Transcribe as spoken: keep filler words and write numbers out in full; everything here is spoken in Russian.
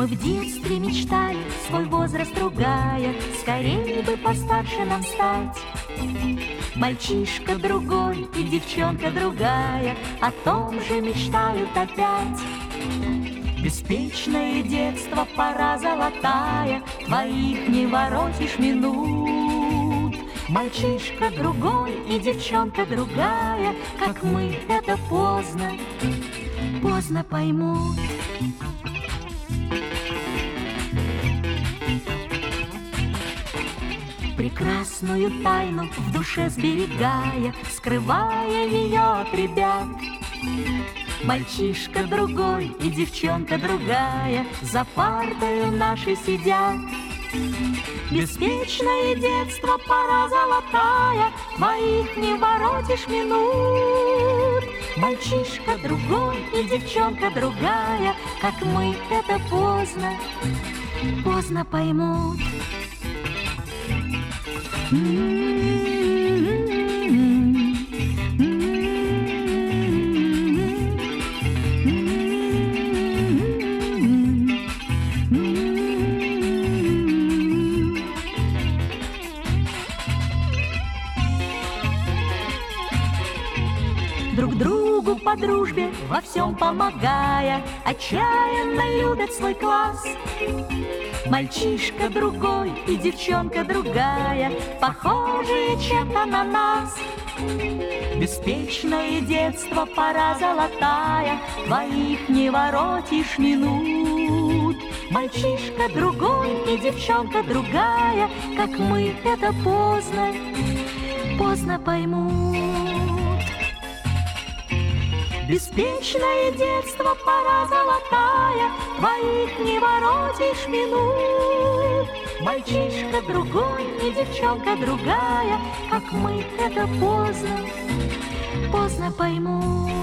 Мы в детстве мечтали, свой возраст ругая, скорее бы постарше нам стать. Мальчишка другой и девчонка другая о том же мечтают опять. Беспечное детство, пора золотая, твоих не воротишь минут. Мальчишка другой и девчонка другая, как мы, это поздно, поздно поймут. Прекрасную тайну в душе сберегая, скрывая ее от ребят. Мальчишка другой и девчонка другая за партою нашей сидят. Беспечное детство, пора золотая, твоих не воротишь минут. Мальчишка другой и девчонка другая, как мы, это поздно, поздно поймут. Друг другу по дружбе во всем помогая, отчаянно любят свой класс. Мальчишка другой и девчонка другая, похожие чем-то на нас. Беспечное детство, пора золотая, твоих не воротишь минут. Мальчишка другой и девчонка другая, как мы, это поздно, поздно поймут. Беспечное детство, пора золотая, твоих не воротишь минут. Мальчишка другой и девчонка другая, как мы, это поздно, поздно поймут.